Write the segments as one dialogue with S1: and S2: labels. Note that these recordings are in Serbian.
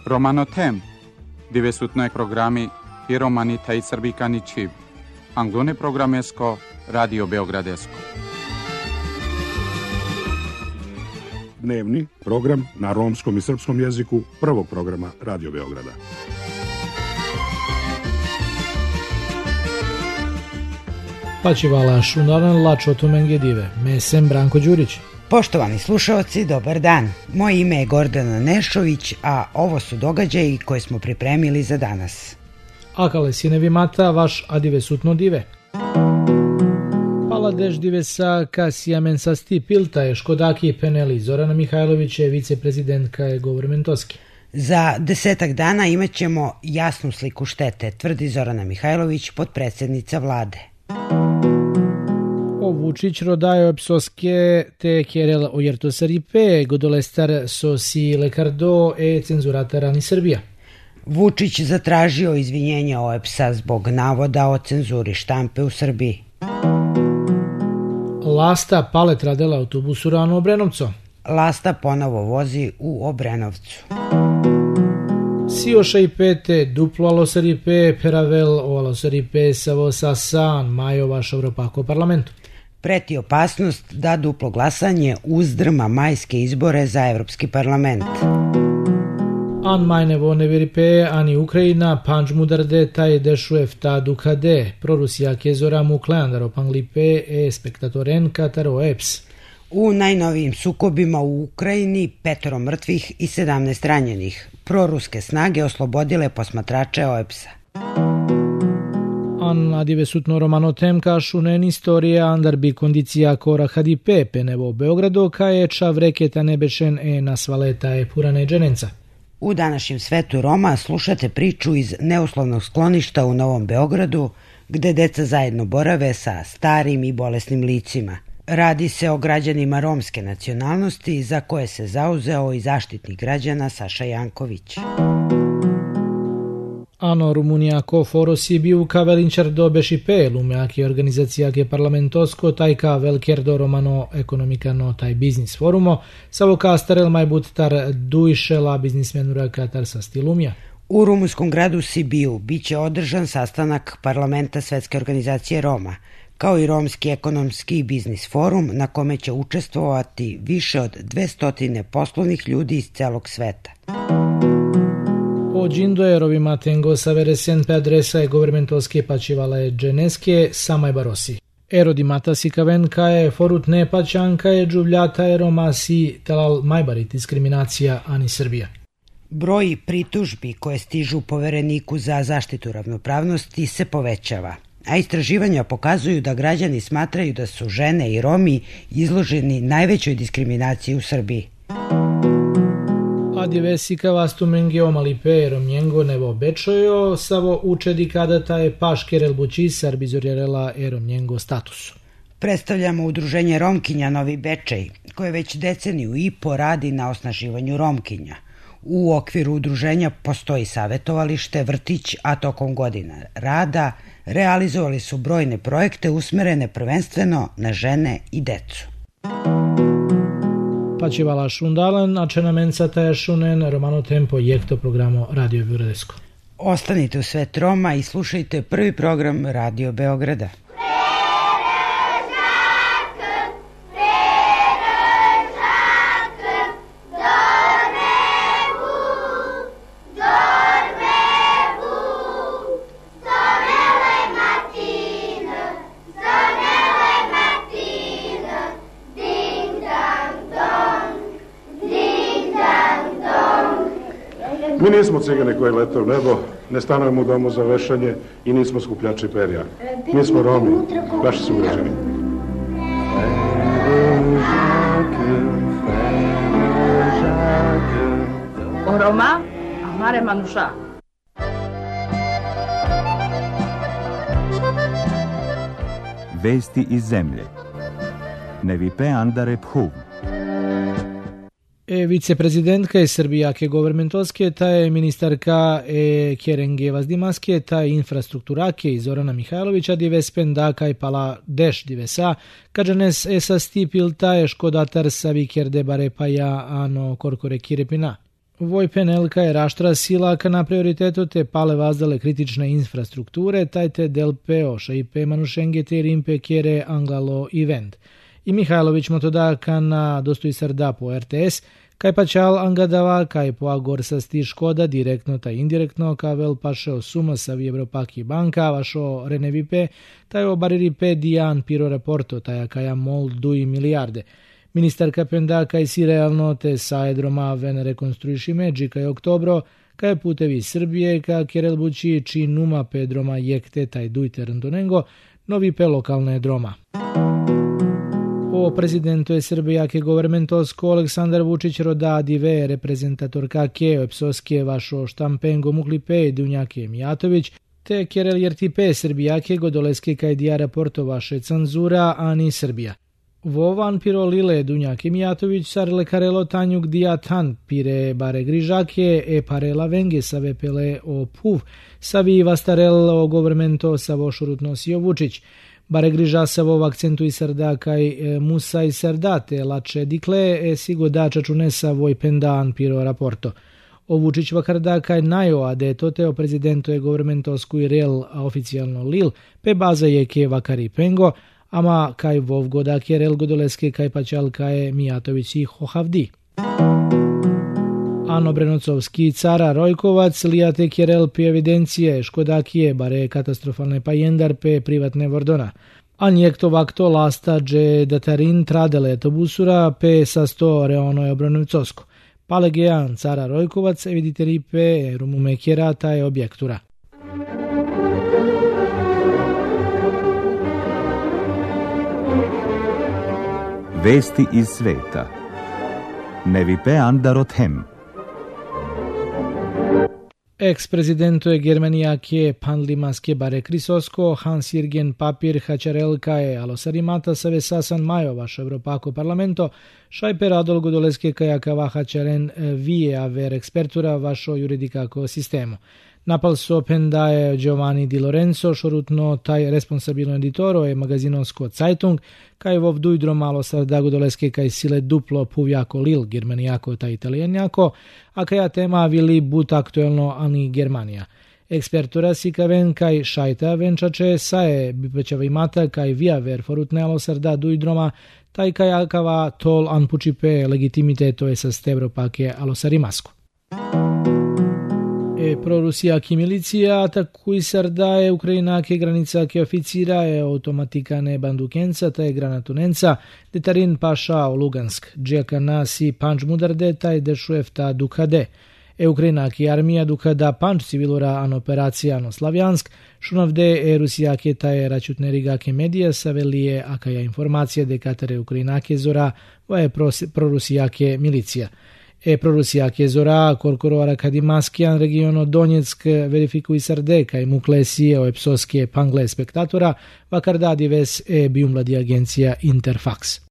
S1: Romanotem, divesutnoj programi i romani taj srbikani čib. Anglone programesko, Radio Beogradesko.
S2: Dnevni program na romskom i srpskom jeziku prvog programa Radio Beograda.
S3: Pačivala šundaran lačo tumengedive. Mesem Branko Đurić.
S4: Poštovani slušaoci, dobar dan. Moje ime je Gordana Nešović, a ovo su događaji koje smo pripremili za danas.
S3: Akale sinevi mata vaš adive sutno dive. Pala deš dive sa kasijamen sa sti pilta je Škodaki Peneli. Zorana Mihajlović je viceprezidentka je governmentoski.
S4: Za 10 dana imat ćemo jasnu sliku štete, tvrdi Zorana Mihajlović, potpredsjednica vlade.
S3: Vučić rodajo psoske te kjerel ojertosaripe godolestar sosi lekardo e cenzurata rani Srbija.
S4: Vučić zatražio izvinjenja OEPS-a zbog navoda o cenzuri štampe u Srbiji.
S3: Lasta palet radela autobusu rano Obrenovco.
S4: Lasta ponovo vozi u Obrenovcu.
S3: Sioša i pete duplo alosaripe peravel o alosaripe savo sasan majo vaš Evropako parlamentu.
S4: Preti opasnost da duplo glasanje uzdrma majske izbore za Evropski parlament.
S3: An majne vone veripe ani Ukrajina panč mudarde taj dešuef ta dukade prorusija kezora mukleandaro panglipe e spektatoren kataro eps.
S4: U najnovijim sukobima u Ukrajini 5 mrtvih i 17 ranjenih. Proruske snage oslobodile posmatrače OEPS-a.
S3: An adive sutno romanotem ka šunen istorija andar bi kondicija kora hadipe penevo Beogrado ka je čav reketa nebešen e nasvaleta e purane dženenca.
S4: U današnjem svetu Roma slušate priču iz neuslovnog skloništa u Novom Beogradu, gde deca zajedno borave sa starim i bolesnim licima. Radi se o građanima romske nacionalnosti za koje se zauzeo i zaštitnik građana Saša Janković.
S3: Ano Rumunija ko forosi biu ka velinčar do bešipe lumeaki organizacija ke parlamentosko taj ka velkerdo romano ekonomikano taj biznis forumo savo ka starel majbut tar duišela biznismenura katar sa stilumja.
S4: U rumunskom gradu Sibiu biće održan sastanak parlamenta Svetske organizacije Roma, kao i Romski ekonomski i biznis forum na kome će učestvovati više od 200 poslovnih ljudi iz celog sveta.
S3: Ođindo je rovima tengo saveresen pe adresa je governmentoske pačivala je dženeske samaj barosi. Erodi mata si kaven ka je forut ne pačanka je džuvljata je Roma si talal majbari diskriminacija ani Srbija.
S4: Broj pritužbi koje stižu povereniku za zaštitu ravnopravnosti se povećava, a istraživanja pokazuju da građani smatraju da su žene i Romi izloženi najvećoj diskriminaciji u Srbiji.
S3: Adivesika vastumenge omalipe romnjengo nevo bečojo savo učedi kada ta je paškerel bučisar bizorjerela romnjengo statusu.
S4: Predstavljamo udruženje Romkinja Novi Bečej, koje već deceniju i po radi na osnaživanju Romkinja. U okviru udruženja postoji savjetovalište, vrtić, a tokom godina rada realizovali su brojne projekte usmerene prvenstveno na žene i decu.
S3: Pačivala šundalan, a čenamenca taja šunen romano tempo jekto programo Radio Beogradsko.
S4: Ostanite u svet Roma i slušajte prvi program Radio Beograda.
S2: Mi nismo cigane koji lete u nebo, ne stanujemo u domu za vešanje i nismo skupljači perja. Mi smo Romi, vaši sugrađani.
S5: O Roma, amare manuša.
S6: Vesti iz zemlje. Nevipe andare phuv.
S3: Viceprezidentka je Srbijake governmentoske, ta je ministarka Kerenge Vazdimaske, ta je infrastrukturake i Zorana Mihajlovića divespen da kaj pala deš divesa, kađanes esa stipil ta je škodatar sa vikerde bare pa ja ano korkore kirepina. Vojpen elka je raštra silaka na prioritetu te pale vazdale kritične infrastrukture, tajte del peo, šaipe manušenge te rimpe kjere anglalo event. I Mihajlović motoda na dostoj srda po RTS, kaj pačal angadava, kaj po agorsa sti škoda direktno ta indirektno, kavel pašeo suma savi Evropaki banka, vašo renevipe, taj obariripe dijan piro raporto, taja kaja mol 2 milijarde. Ministarka penda kaj si realno te saedroma ven rekonstruiši međi kaj oktobro, kaj putevi Srbije, ka kjerel bući či numa pedroma jekte taj dujte rndonengo, novi pe lokalne droma. O prezidentu je Srbijake governmentosko Aleksandar Vučić roda dive reprezentatorka ke epsoske vašo štampengo muklipe Dunjake Mijatović, te kjerel jertipe Srbijake godoleske kaj dija raporto vaše cenzura, ani Srbija. Vovan piro lile Dunjake Mijatović sarle karelo tanjuk diatan pire bare grižake e parela venge save pele o puv savi vastarel o governmento savo šurutnosio Vučić. Bare griža savo akcentu i srda kaj musa i srdate lače dikle e sigo da čačunesa vojpendan piro raporto. O Vučić vakarda kaj najo ade tote o prezidentu je governmentosku i real oficijalno lil pe baza je ke vakari pengo, ama kaj vovgoda kjerel godoleske kaj pačal kaj Mijatović i hohavdi. Ano Brenocovski cara Rojkovac lijate kjerel pi evidencije škodakije bare katastrofalne pa jendar pe privatne vordona. A njekto vakto lasta dže datarin tradele autobusura pe sasto reono je Obronovcosko. Palegean cara Rojkovac eviditeri pe rumumekjera taj objektura.
S6: Vesti iz sveta. Nevipe Andarot hem.
S3: Ex-prezidento je Germanijake Panlimaske bare Krisosko, Hans-Jürgen Papir Hačarelka je Alosarimata save sasan majo vaš Evropako parlamento, šajpe radol godoleske kajakava Hačaren vije aver ekspertura vašo juridikako sistemu. Napal so pendaje Giovanni Di Lorenzo, šorutno taj responsabilno editoro je magazinosko Zeitung, kaj vovdujdro malo sarda godoleske kaj sile duplo puvjako lil germanijako ta italijanjako, a kaja tema vili but aktuelno ani Germanija. Ekspertura si kaven kaj šajta venčače saje bipećava imata kaj via ver forutnelo sarda dujdroma, taj kajakava tol anpučipe legitimiteto je sa stevropake alosarimasku. Prorusijaki milicija atakuj sardaje Ukrajinake granica ke oficira je automatikane bandukenca ta je granatunenca detarin paša o Lugansk, džeka nasi panč mudarde taj dešuefta dukhade. Ukrajinaki armija dukhada panč civilura an operacija no Slavjansk, šunavde Rusijake ta je račutne rigake medija savelije akaja informacija de katare Ukrajinake zora va prorusijake milicija. Prorusijake zora korkoroara kadimaskijan regiono Donjeck verifikuj sarde kaj muklesije o epsoske pangle spektatora vakardadi ves biumladi agencija Interfax.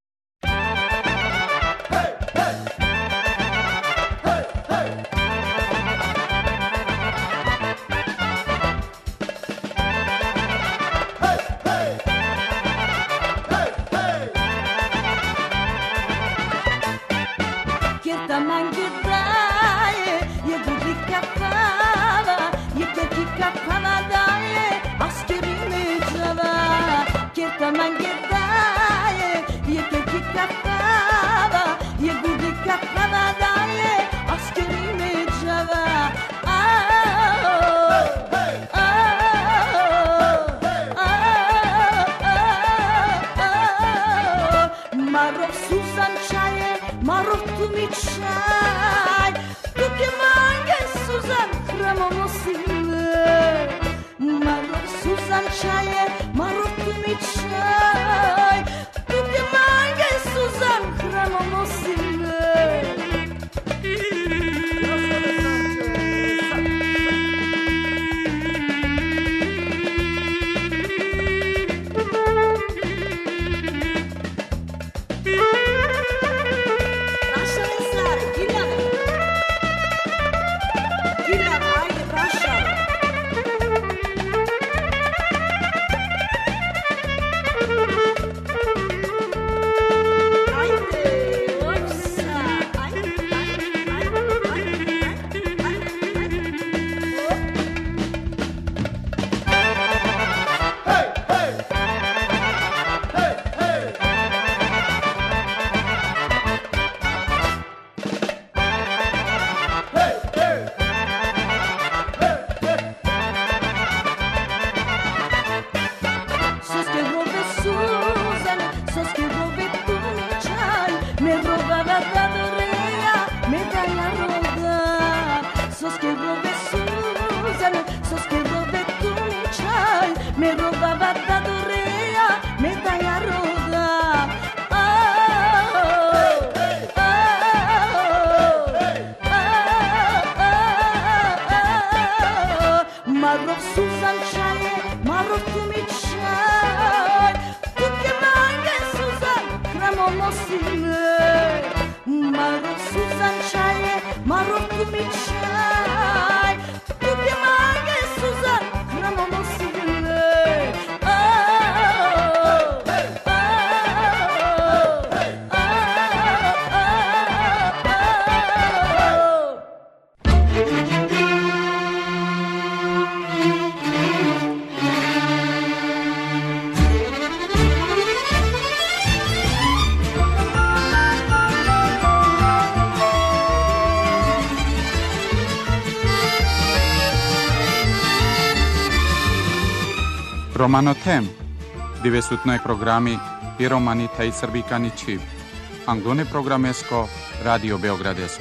S1: Romano Tem, dove sutnoj programi i romani taj srbikani čib. Angone programesko, Radio Beogradesko.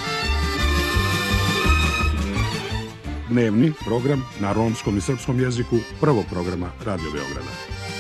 S2: Dnevni program na romskom i srpskom jeziku prvog programa Radio Beograda.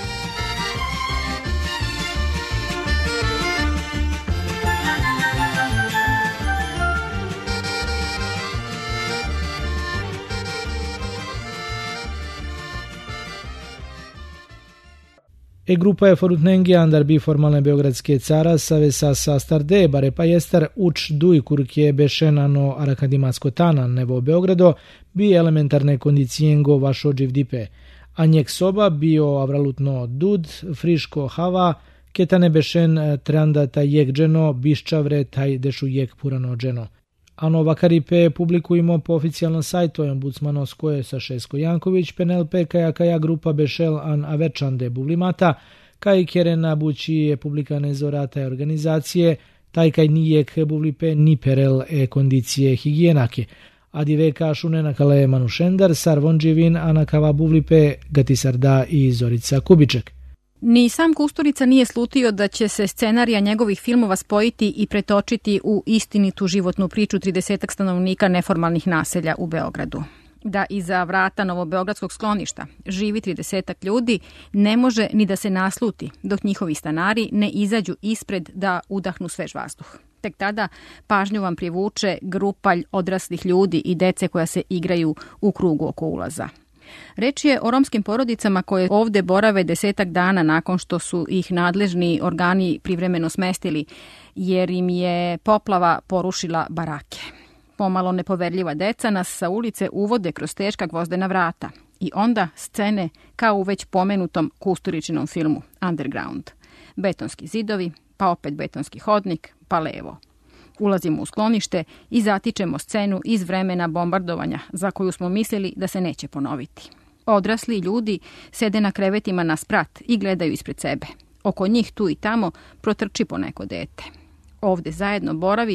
S3: Grupa je forutnengi andar bi formalne beogradske cara savesa sa starde bare pa jester uč duj kurke bešenano arakadimasko tanan nevo Beogrado bi elementarne kondicijengo vašo dživdipe. A njek soba bio avralutno dud, friško hava, ketane bešen tranda taj jek dženo, biščavre taj dešu jek purano dženo. Ano vakaripe publikujemo po oficijalnom sajtu ombudsmanoskoje sa Šesko Janković, penelpe kaja grupa bešel an avečande bublimata, kaj kerena bući je publikane zorata organizacije, taj kaj nijek bublipe ni perel kondicije higijenake. Adiveka šunenakale manušendar, sar vonđivin anakava bublipe gatisarda i Zorica Kubiček.
S7: Ni sam Kusturica nije slutio da će se scenarija njegovih filmova spojiti i pretočiti u istinitu životnu priču 30 stanovnika neformalnih naselja u Beogradu. Da iza vrata novobeogradskog skloništa živi 30 ljudi ne može ni da se nasluti dok njihovi stanari ne izađu ispred da udahnu svež vazduh. Tek tada pažnju vam privuče grupalj odraslih ljudi i dece koja se igraju u krugu oko ulaza. Reč je o romskim porodicama koje ovde borave 10 dana nakon što su ih nadležni organi privremeno smestili, jer im je poplava porušila barake. Pomalo nepoverljiva deca nas sa ulice uvode kroz teška gvozdena vrata. I onda scene kao u već pomenutom Kusturičinom filmu Underground. Betonski zidovi, pa opet betonski hodnik, pa levo. Ulazimo u sklonište i zatičemo scenu iz vremena bombardovanja za koju smo mislili da se neće ponoviti. Odrasli ljudi sede na krevetima na sprat i gledaju ispred sebe. Oko njih tu i tamo protrči po neko dete. Ovde zajedno boravi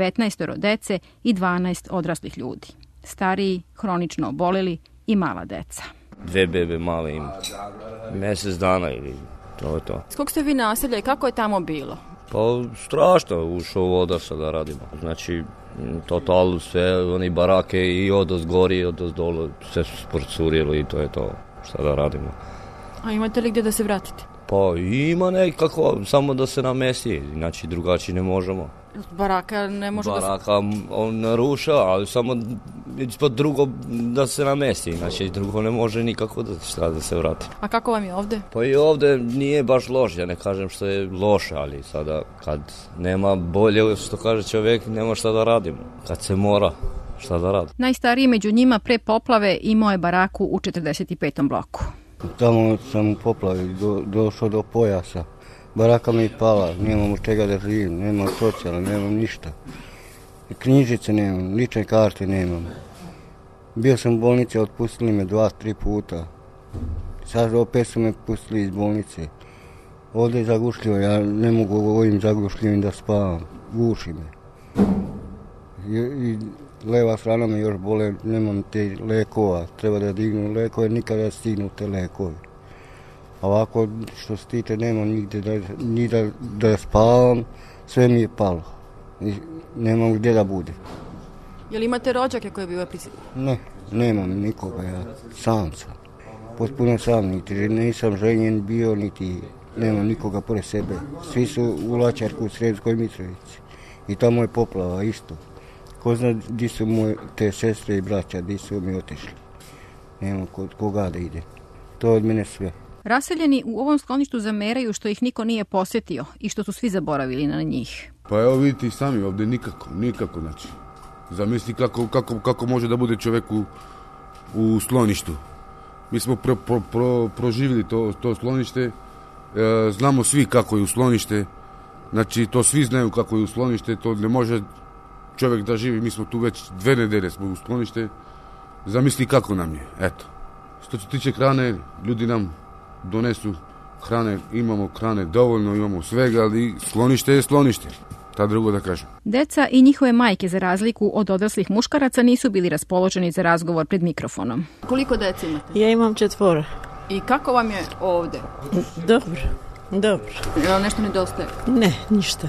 S7: 19 dece i 12 odraslih ljudi. Stariji, hronično oboleli i mala deca.
S8: 2 bebe male ima. Mjesec dana ili to je to.
S7: S kog ste vi naselja i kako je tamo bilo?
S8: Pa strašno, ušao voda sada radimo. Znači, total sve, oni barake i odos gori i odos dolo, sve su sporcurilo i to je to šta da radimo.
S7: A imate li gdje da se vratite?
S8: Pa ima nekako, samo da se namesti, znači drugačije ne možemo.
S7: Baraka ne može
S8: Baraka on naruša, ali samo ispod drugo da se namesti, znači drugo ne može nikako da se vrati.
S7: A kako vam je ovde?
S8: Pa i ovde nije baš loše, ja ne kažem što je loše, ali sada kad nema bolje, što kaže čovjek, nema šta da radimo, kad se mora. Šta da radi?
S7: Najstariji među njima pre poplave imao je baraku u 45. bloku.
S9: Tamo sam u poplavi došao do pojasa. Baraka mi je pala, nemam od čega da živim, nemam socijala, nemam ništa. Knjižice nemam, lične karte nemam. Bio sam u bolnici, otpustili me 2-3 puta. Sad opet su me pustili iz bolnice. Ovdje je zagušljivo, ja ne mogu ovim zagušljivim da spavam, guši me. I leva strana me još bole, nemam te lekova, treba da dignu lekove, nikada da stignu te lekovi. A ovako što se tiče nemam nigde da spavam, sve mi je palo i nemam gdje da bude.
S7: Jel imate rođake koje bile prisjetili?
S9: Ne, nemam nikoga, ja sam sam. Potpuno sam, niti nisam ženjen bio, niti nemam nikoga pored sebe. Svi su u Lačarku u Sremskoj Mitrovici i tamo je poplava isto. Ko zna gdje su moje te sestre i braća, gdje su mi otišli. Nemam kod koga da ide. To od mene sve.
S7: Raseljeni u ovom skloništu zameraju što ih niko nije posjetio i što su svi zaboravili na njih.
S10: Pa evo vidite i sami ovdje nikako znači. Zamisli kako može da bude čovjek u skloništu. Mi smo proživjeli to sklonište, znamo svi kako je u sklonište, znači to svi znaju kako je u sklonište, to ne može čovjek da živi, mi smo tu već 2 nedelje smo u sklonište, zamisli kako nam je, eto. Što se tiče hrane, ljudi nam donesu hrane, imamo hrane dovoljno, imamo svega, ali sklonište je sklonište. Ta drugo da kažem.
S7: Deca i njihove majke, za razliku od odraslih muškaraca, nisu bili raspoloženi za razgovor pred mikrofonom. Koliko dece imate?
S11: Ja imam 4.
S7: I kako vam je ovdje?
S11: Dobro.
S7: Je li nešto nedostaje?
S11: Ne, ništa.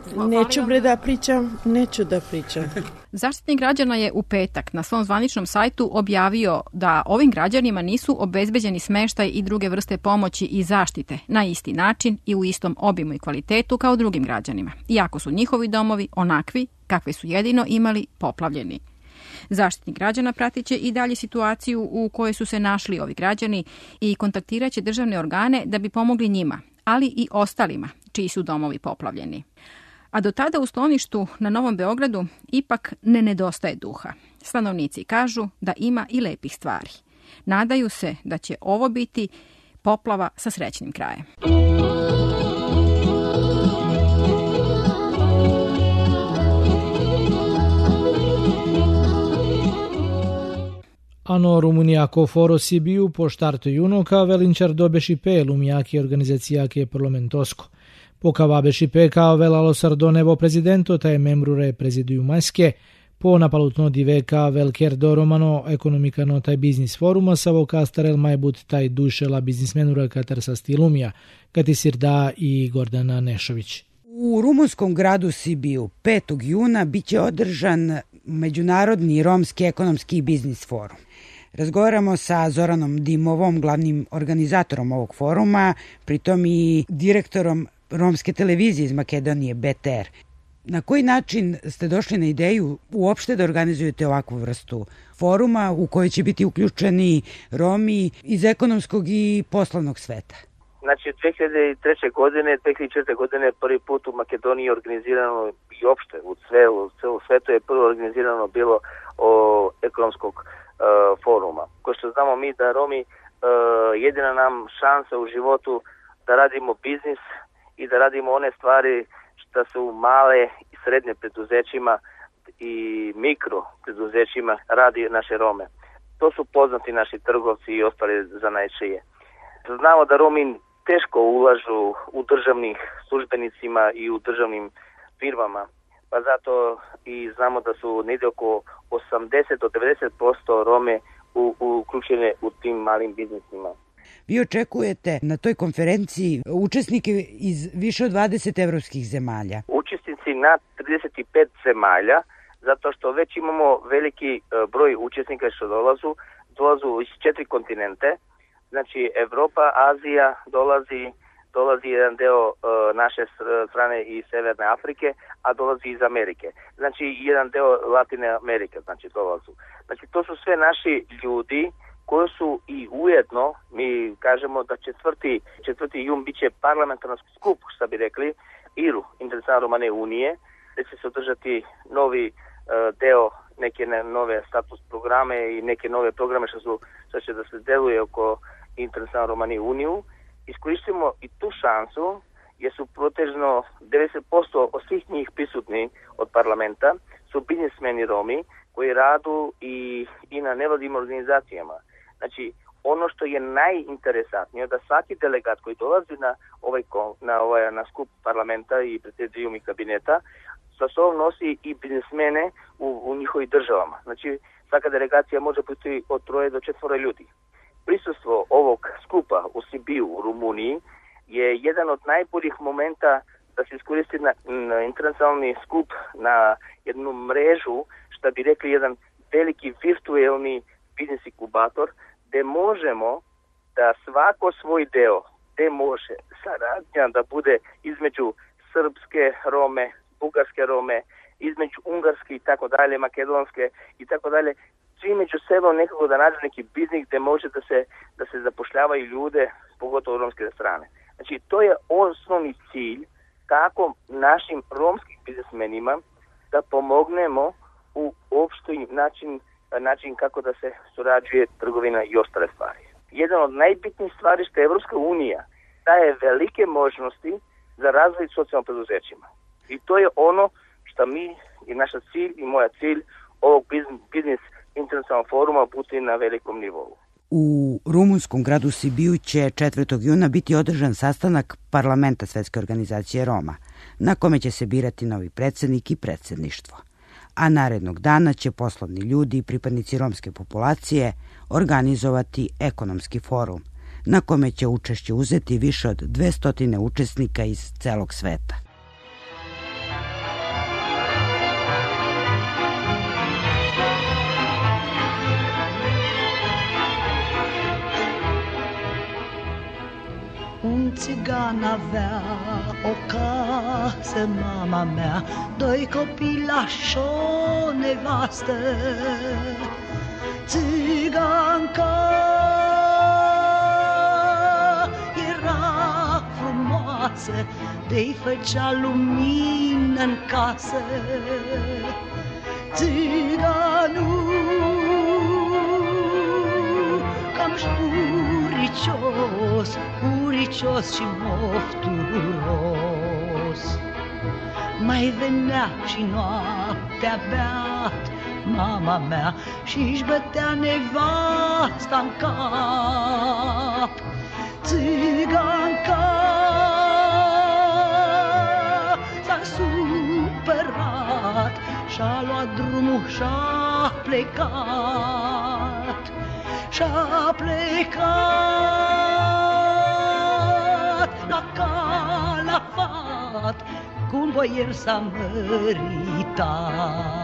S11: Neću da pričam.
S7: Zaštitnik građana je u petak na svom zvaničnom sajtu objavio da ovim građanima nisu obezbeđeni smeštaj i druge vrste pomoći i zaštite na isti način i u istom obimu i kvalitetu kao drugim građanima, iako su njihovi domovi onakvi kakve su jedino imali poplavljeni. Zaštitnik građana pratit će i dalje situaciju u kojoj su se našli ovi građani i kontaktirat će državne organe da bi pomogli njima, ali i ostalima čiji su domovi poplavljeni. A do tada u skloništu na Novom Beogradu ipak ne nedostaje duha. Stanovnici kažu da ima i lepih stvari. Nadaju se da će ovo biti poplava sa srećnim krajem.
S3: Ano Rumunijako foro Sibiu po štartu junoka velinčar dobeši pe lumijaki organizacijake parlamentosko. Pokava beši pe kao velalo sardonevo prezidento taj membrure prezidiju Majske, po napalutno diveka velker do romano ekonomikano taj biznis foruma savo kastarel majbut taj dušela biznismenura katar sa stilumija, Kati Sirda i Gordana Nešović.
S4: U rumunskom gradu Sibiu 5. juna biće održan Međunarodni romski ekonomski i biznis forum. Razgovaramo sa Zoranom Dimovom, glavnim organizatorom ovog foruma, pritom i direktorom romske televizije iz Makedonije, BTR. Na koji način ste došli na ideju uopšte da organizujete ovakvu vrstu foruma u kojoj će biti uključeni Romi iz ekonomskog i poslovnog sveta?
S12: Znači, 2003. godine, 2004. godine prvi put u Makedoniji je organizirano i opšte u svetu je prvo organizirano bilo ekonomskog foruma. Ko što znamo mi da Romi jedina nam šansa u životu da radimo biznis i da radimo one stvari što su male i srednje preduzećima i mikro preduzećima radi naše Rome. To su poznati naši trgovci i ostali zanajčije. Znamo da Romi teško ulažu u državnih službenicima i u državnim firmama, pa zato i znamo da su negdje oko 80 do 90% Rome uključene u tim malim biznisima.
S4: Vi očekujete na toj konferenciji učesnike iz više od 20 evropskih zemalja.
S12: Učesnici na 35 zemalja, zato što već imamo veliki broj učesnika što dolazu iz 4 kontinente. Znači Evropa, Azija, dolazi jedan deo naše strane iz Severne Afrike, a dolazi iz Amerike. Znači jedan deo Latine Amerike, znači dolazu. Znači to su sve naši ljudi koji su i ujedno, mi kažemo da 4. jun bit će parlamentarni skup, što bi rekli, IRU, Internacionalne Romane Unije, gdje će se održati novi deo, neke nove status programe i neke nove programe što će da se deluje oko Internacionalne Romane Uniju. Iskoristimo i tu šansu, jer su protežno 90% od svih njih prisutni od parlamenta su biznismeni Romi koji radu i na nevladinim organizacijama. Znači, ono što je najinteresantnije da svaki delegat koji dolazi na skup parlamenta i predsjedijum i kabineta sa sobom nosi i biznismene u njihovim državama. Znači, svaka delegacija može biti od 3 do 4 ljudi. Prisustvo ovog skupa u Sibiu u Rumuniji je jedan od najboljih momenta da se iskoristi na internacionalni skup, na jednu mrežu, što bi rekli jedan veliki virtuelni biznis inkubator, gdje možemo da svako svoj deo, gdje može saradnja da bude između srpske Rome, bugarske Rome, između ungarske i tako dalje, makedonske i tako dalje, svi među sebom nekako da nađe neki biznis gdje može da se zapošljavaju ljude, pogotovo romske strane. Znači, to je osnovni cilj kako našim romskim biznismenima da pomognemo u opštoj način kako da se surađuje trgovina i ostale stvari. Jedan od najbitnijih stvari što je Evropska unija daje velike možnosti za razvoj socijalnim preduzećima. I to je ono što mi i naša cilj i moja cilj ovog biznis internacionalnog foruma bude na velikom nivou.
S4: U rumunskom gradu Sibiju će 4. juna biti održan sastanak Parlamenta Svetske organizacije Roma, na kome će se birati novi predsjednik i predsjedništvo. A narednog dana će poslovni ljudi i pripadnici romske populacije organizovati ekonomski forum, na kome će učešće uzeti više od 200 učesnika iz celog sveta.
S13: Un țigan avea o casă, mama mea, doi copilași, o nevastă. Țiganca era frumoasă, de-i făcea lumină-n casă. Țiganul cam uricios și mofturos. Mai venea și noaptea beat, mama mea, și-și bătea nevasta-n cap. Țiganca s-a supărat și-a luat drumul și-a plecat. Și-a plecat la Calafat, cu un boier s-a măritat.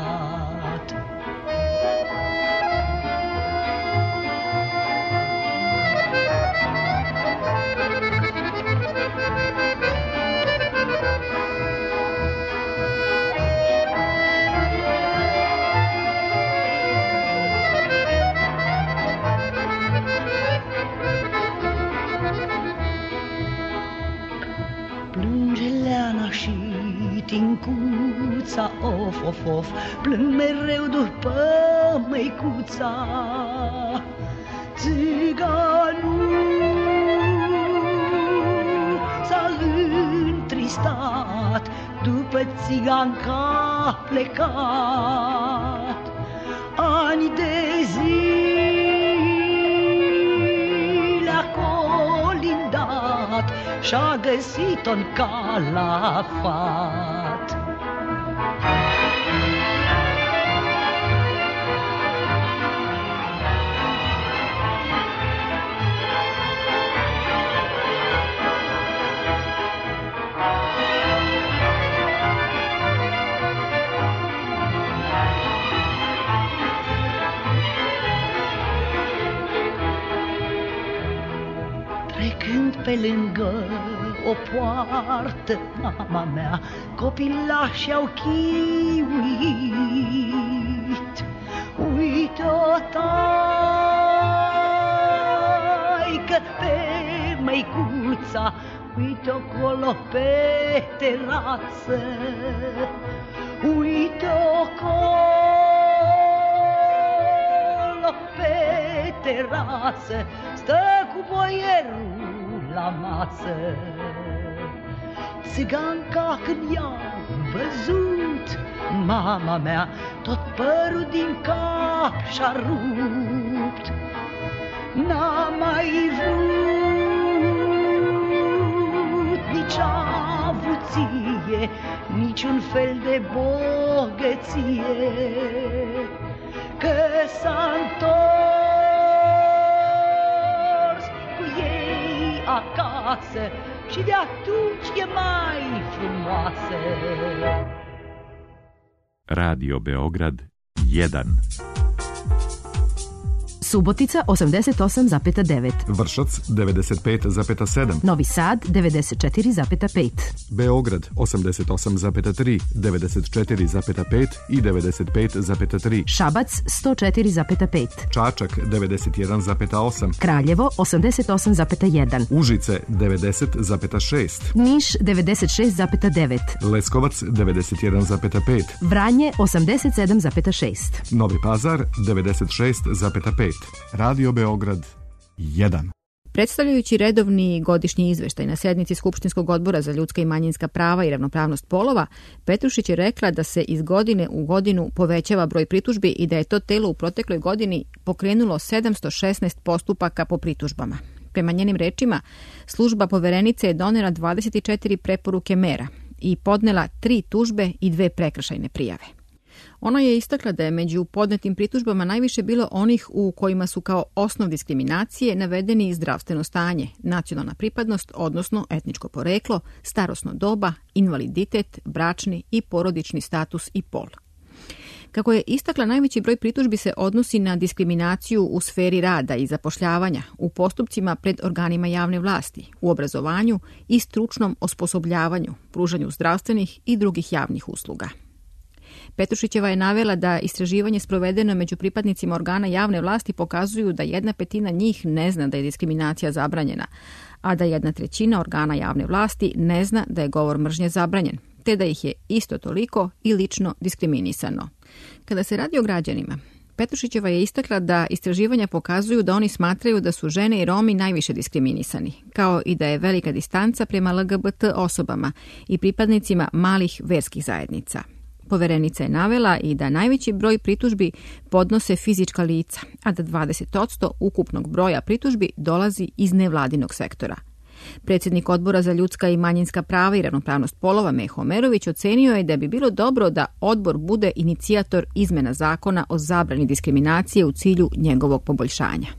S13: Tincuța, of, of, of, plâng mereu după măicuța. Țiganul s-a întristat după țiganca plecat. Ani de zile a colindat și-a găsit-o în Calafat. Trecând pe lângă o poartă, mama mea, copilașii au chiuit. Uite-o, taică, pe măicuța, uite-o colo pe terasă. Uite-o colo pe terasă, stă cu boierul la masă. Țiganca când i-a văzut, mama mea, tot părul din cap și-a rupt. N-a mai vrut nici avuție, niciun fel de bogăție, că s-a întors cu ei acasă și de atunci e mai frumoasă.
S6: Radio Beograd 1.
S14: Subotica 88,9,
S15: Vršac 95,7,
S14: Novi Sad 94,5,
S15: Beograd 88,3, 94,5 i 95,3,
S14: Šabac 104,5,
S15: Čačak 91,8,
S14: Kraljevo 88,1,
S15: Užice 90,6,
S14: Niš 96,9,
S15: Leskovac 91,5,
S14: Vranje 87,6,
S15: Novi Pazar 96,5, Radio Beograd 1.
S7: Predstavljajući redovni godišnji izveštaj na sednici Skupštinskog odbora za ljudska i manjinska prava i ravnopravnost polova, Petrušić je rekla da se iz godine u godinu povećava broj pritužbi i da je to telo u protekloj godini pokrenulo 716 postupaka po pritužbama. Prema njenim rečima, služba poverenice je donela 24 preporuke mera i podnela 3 tužbe i 2 prekršajne prijave. Ona je istakla da je među podnetim pritužbama najviše bilo onih u kojima su kao osnov diskriminacije navedeni zdravstveno stanje, nacionalna pripadnost, odnosno etničko poreklo, starosno doba, invaliditet, bračni i porodični status i pol. Kako je istakla, najveći broj pritužbi se odnosi na diskriminaciju u sferi rada i zapošljavanja, u postupcima pred organima javne vlasti, u obrazovanju i stručnom osposobljavanju, pružanju zdravstvenih i drugih javnih usluga. Petrušićeva je navela da istraživanje sprovedeno među pripadnicima organa javne vlasti pokazuju da 1/5 njih ne zna da je diskriminacija zabranjena, a da 1/3 organa javne vlasti ne zna da je govor mržnje zabranjen, te da ih je isto toliko i lično diskriminisano. Kada se radi o građanima, Petrušićeva je istakla da istraživanja pokazuju da oni smatraju da su žene i Romi najviše diskriminisani, kao i da je velika distanca prema LGBT osobama i pripadnicima malih verskih zajednica. Poverenica je navela i da najveći broj pritužbi podnose fizička lica, a da 20% ukupnog broja pritužbi dolazi iz nevladinog sektora. Predsjednik Odbora za ljudska i manjinska prava i ravnopravnost polova Meho Omerović ocenio je da bi bilo dobro da odbor bude inicijator izmena zakona o zabrani diskriminacije u cilju njegovog poboljšanja.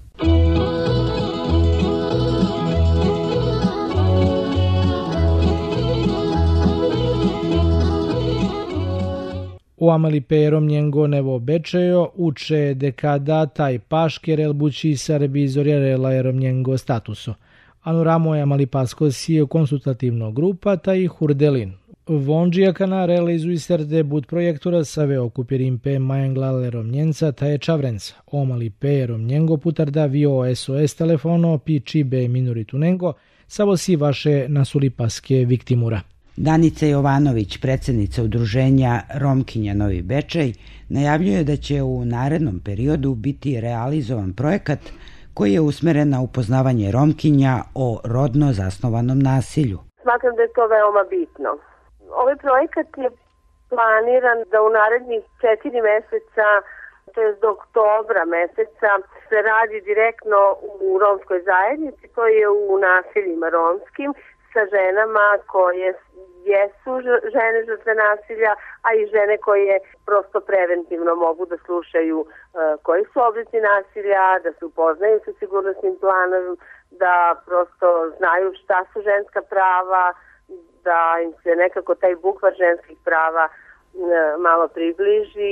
S3: U Amaliperom njengo nevo bečejo uče dekada taj paškerel bući servizorjerela jerom njengo statuso. Anuramo je Amalipasko sije konsultativno grupa taj hurdelin. Vonđijakana realizuj ser debut projektora sa veokupirim pe majenglalerom njenca taj čavrenca. O Amaliperom njengo putarda vio SOS telefono pi čibe minoritu nengo savo si vaše nasulipaske viktimura.
S4: Danica Jovanović, predsjednica udruženja Romkinja Novi Bečej, najavljuje da će u narednom periodu biti realizovan projekat koji je usmeren na upoznavanje Romkinja o rodno zasnovanom nasilju.
S16: Smatram da je to veoma bitno. Ovaj projekat je planiran da u narednih 4 meseca, to je do oktobra meseca, se radi direktno u romskoj zajednici, to je u naseljima romskim, sa ženama koje jesu žene žrtve nasilja, a i žene koje prosto preventivno mogu da slušaju koji su oblici nasilja, da se upoznaju sa sigurnosnim planom, da prosto znaju šta su ženska prava, da im se nekako taj bukvar ženskih prava malo približi.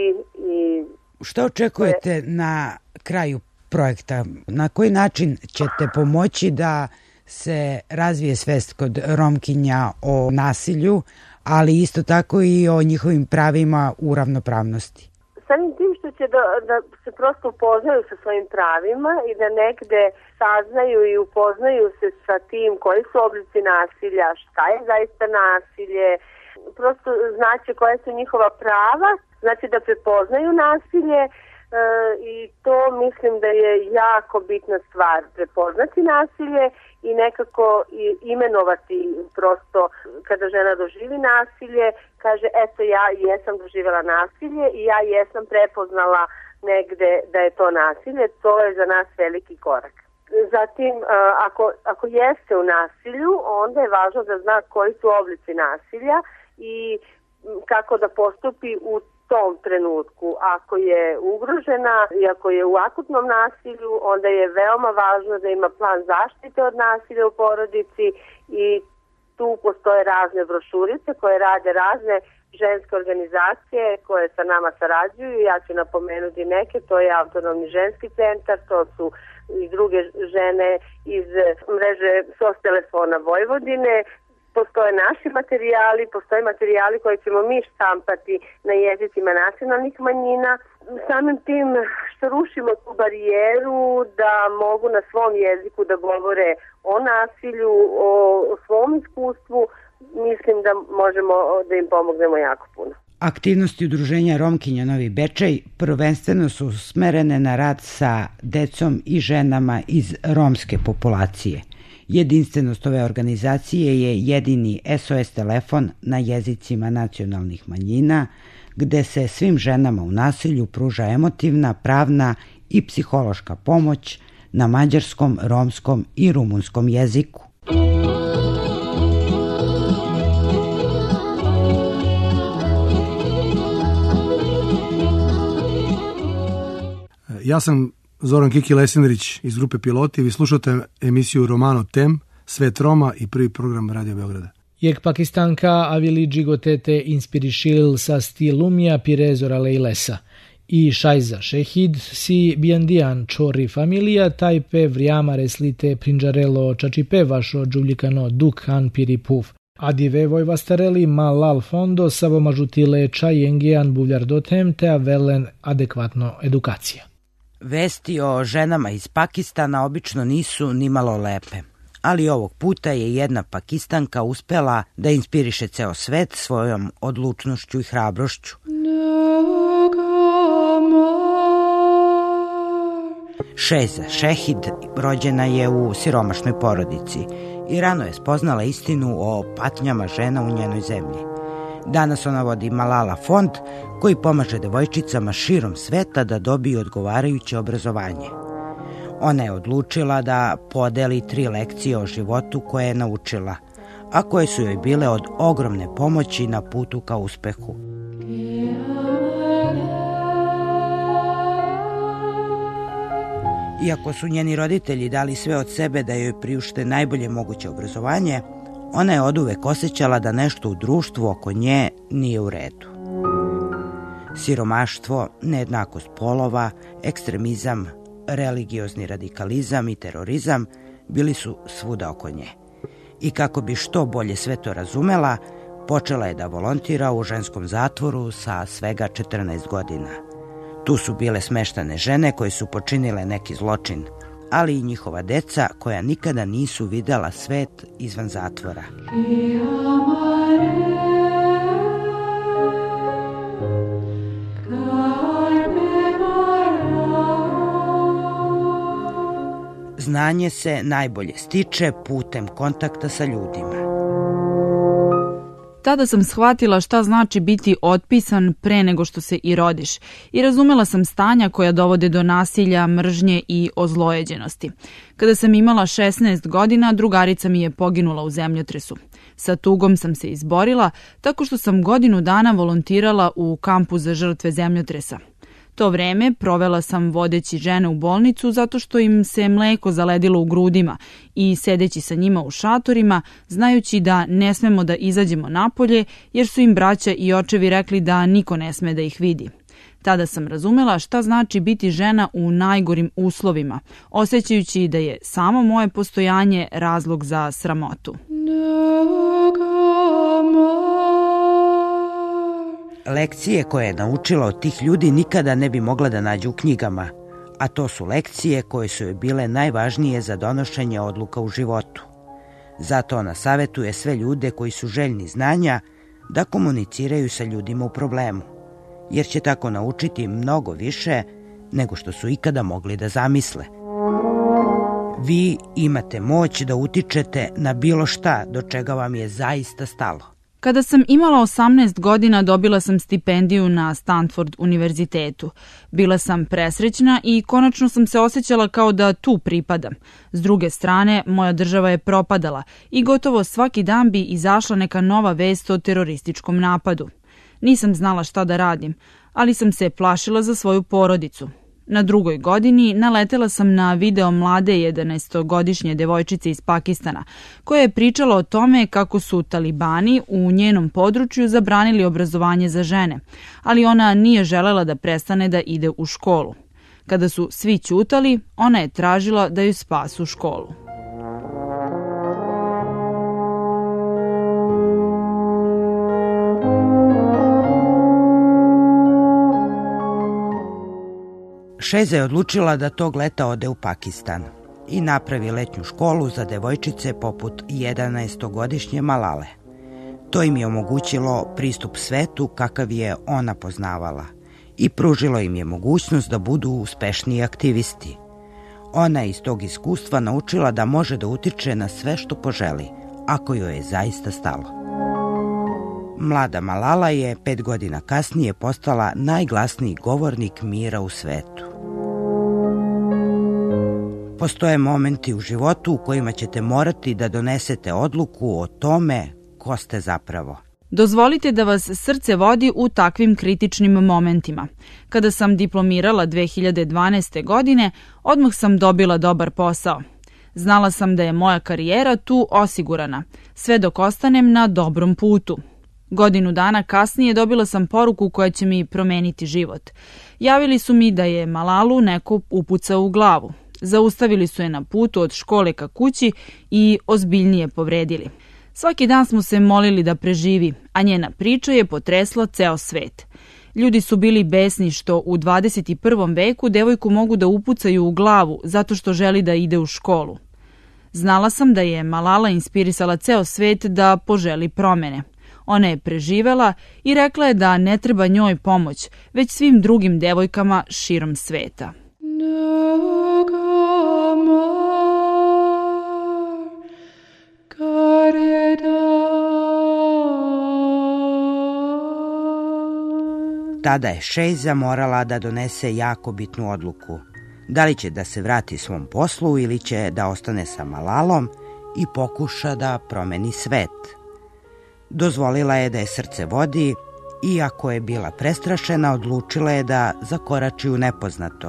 S4: Što očekujete na kraju projekta? Na koji način ćete pomoći da se razvije svest kod Romkinja o nasilju, ali isto tako i o njihovim pravima u ravnopravnosti?
S16: Samim tim što će da se prosto upoznaju sa svojim pravima i da negde saznaju i upoznaju se sa tim koji su oblici nasilja, šta je zaista nasilje, prosto znaće koje su njihova prava, znači da prepoznaju nasilje. I to mislim da je jako bitna stvar, prepoznati nasilje i nekako imenovati prosto kada žena doživi nasilje, kaže eto ja jesam doživjela nasilje i ja jesam prepoznala negde da je to nasilje, to je za nas veliki korak. Zatim, ako jeste u nasilju, onda je važno da zna koji su oblici nasilja i kako da postupi u tom trenutku. Ako je ugrožena i ako je u akutnom nasilju, onda je veoma važno da ima plan zaštite od nasilja u porodici i tu postoje razne brošurice koje rade razne ženske organizacije koje sa nama sarađuju. Ja ću napomenuti neke, to je Autonomni ženski centar, to su i druge žene iz mreže SOS telefona Vojvodine. Postoje naši materijali, postoje materijali koje ćemo mi štampati na jezicima nacionalnih manjina. Samim tim što rušimo tu barijeru da mogu na svom jeziku da govore o nasilju, o svom iskustvu, mislim da možemo da im pomognemo jako puno.
S4: Aktivnosti Udruženja Romkinja Novi Bečej prvenstveno su smerene na rad sa decom i ženama iz romske populacije. Jedinstvenost ove organizacije je jedini SOS telefon na jezicima nacionalnih manjina, gde se svim ženama u nasilju pruža emotivna, pravna i psihološka pomoć na mađarskom, romskom i rumunskom jeziku.
S17: Ja sam Zoran Kiki Lesinarić iz grupe Piloti. Vi slušate emisiju Romano Tem, Svet Roma i prvi program Radio Beograda.
S3: Jek Pakistanka avili džigotete inspirišil sa stilumija pirezora lejlesa. I Šajza Šehid si bijandijan čori familija tajpe vrijama reslite prinđarelo čačipe vašo džuljikano dukhan piripuf. Adive vojvastareli malal fondo savomažutile čajengijan buvljardotem te avelen adekvatno edukacija.
S4: Vesti o ženama iz Pakistana obično nisu ni malo lepe, ali ovog puta je jedna Pakistanka uspela da inspiriše ceo svet svojom odlučnošću i hrabrošću. Šejza Šehid rođena je u siromašnoj porodici i rano je spoznala istinu o patnjama žena u njenoj zemlji. Danas ona vodi Malala fond koji pomaže devojčicama širom sveta da dobiju odgovarajuće obrazovanje. Ona je odlučila da podeli 3 lekcije o životu koje je naučila, a koje su joj bile od ogromne pomoći na putu ka uspehu. Iako su njeni roditelji dali sve od sebe da joj priušte najbolje moguće obrazovanje, ona je oduvek osjećala da nešto u društvu oko nje nije u redu. Siromaštvo, nejednakost polova, ekstremizam, religiozni radikalizam i terorizam bili su svuda oko nje. I kako bi što bolje sve to razumela, počela je da volontira u ženskom zatvoru sa svega 14 godina. Tu su bile smeštane žene koje su počinile neki zločin, ali i njihova deca koja nikada nisu videla svet izvan zatvora. Znanje se najbolje stiče putem kontakta sa ljudima.
S18: Tada sam shvatila šta znači biti otpisan pre nego što se i rodiš i razumela sam stanja koja dovode do nasilja, mržnje i ozlojeđenosti. Kada sam imala 16 godina, drugarica mi je poginula u zemljotresu. Sa tugom sam se izborila tako što sam godinu dana volontirala u kampu za žrtve zemljotresa. To vreme provela sam vodeći žene u bolnicu zato što im se mleko zaledilo u grudima i sedeći sa njima u šatorima, znajući da ne smemo da izađemo napolje jer su im braća i očevi rekli da niko ne sme da ih vidi. Tada sam razumela šta znači biti žena u najgorim uslovima, osjećajući da je samo moje postojanje razlog za sramotu.
S4: Lekcije koje je naučila od tih ljudi nikada ne bi mogla da nađe u knjigama, a to su lekcije koje su joj bile najvažnije za donošenje odluka u životu. Zato ona savetuje sve ljude koji su željni znanja da komuniciraju sa ljudima u problemu, jer će tako naučiti mnogo više nego što su ikada mogli da zamisle. Vi imate moć da utičete na bilo šta do čega vam je zaista stalo.
S18: Kada sam imala 18 godina dobila sam stipendiju na Stanford univerzitetu. Bila sam presrećna i konačno sam se osjećala kao da tu pripadam. S druge strane, moja država je propadala i gotovo svaki dan bi izašla neka nova vest o terorističkom napadu. Nisam znala šta da radim, ali sam se plašila za svoju porodicu. Na drugoj godini naletela sam na video mlade 11-godišnje devojčice iz Pakistana, koja je pričala o tome kako su talibani u njenom području zabranili obrazovanje za žene, ali ona nije želela da prestane da ide u školu. Kada su svi ćutali, ona je tražila da ju spasu školu.
S4: Šeza je odlučila da tog leta ode u Pakistan i napravi letnju školu za devojčice poput 11-godišnje Malale. To im je omogućilo pristup svetu kakav je ona poznavala i pružilo im je mogućnost da budu uspešniji aktivisti. Ona je iz tog iskustva naučila da može da utiče na sve što poželi, ako joj je zaista stalo. Mlada Malala je 5 godina kasnije postala najglasniji govornik mira u svetu. Postoje momenti u životu u kojima ćete morati da donesete odluku o tome ko ste zapravo.
S18: Dozvolite da vas srce vodi u takvim kritičnim momentima. Kada sam diplomirala 2012. godine, odmah sam dobila dobar posao. Znala sam da je moja karijera tu osigurana, sve dok ostanem na dobrom putu. Godinu dana kasnije dobila sam poruku koja će mi promeniti život. Javili su mi da je Malalu neko upucao u glavu. Zaustavili su je na putu od škole ka kući i ozbiljnije povredili. Svaki dan smo se molili da preživi, a njena priča je potresla ceo svet. Ljudi su bili besni što u 21. veku devojku mogu da upucaju u glavu zato što želi da ide u školu. Znala sam da je Malala inspirisala ceo svet da poželi promene. Ona je preživela i rekla je da ne treba njoj pomoć, već svim drugim devojkama širom sveta.
S4: Tada je Šejza morala da donese jako bitnu odluku. Da li će da se vrati svom poslu ili će da ostane sa Malalom i pokuša da promeni svet. Dozvolila je da je srce vodi, iako je bila prestrašena, odlučila je da zakorači u nepoznato.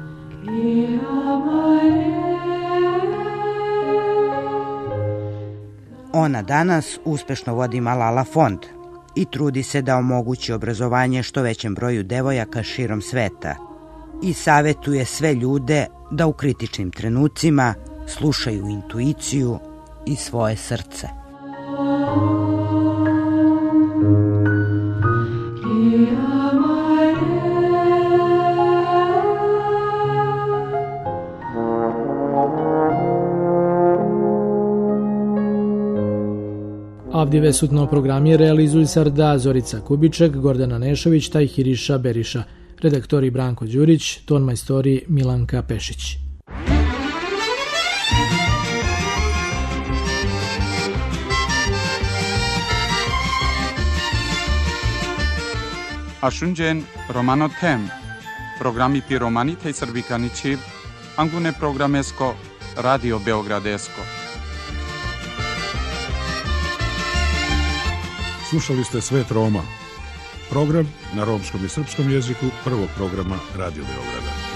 S4: Ona danas uspešno vodi Malala fond i trudi se da omogući obrazovanje što većem broju devojaka širom sveta i savetuje sve ljude da u kritičnim trenucima slušaju intuiciju i svoje srce.
S3: Avdive sutno programi realizuju Sarda Zorica Kubiček, Gordana Nešović, taj Hiriša Beriša. Redaktori Branko Đurić, ton majstori Milanka Pešić.
S1: Ashunjen Romano Tem, programi pi romani tej srbikani čip, angune programesko, Radio Beogradesko.
S2: Slušali ste Svet Roma, program na romskom i srpskom jeziku prvog programa Radio Beograda.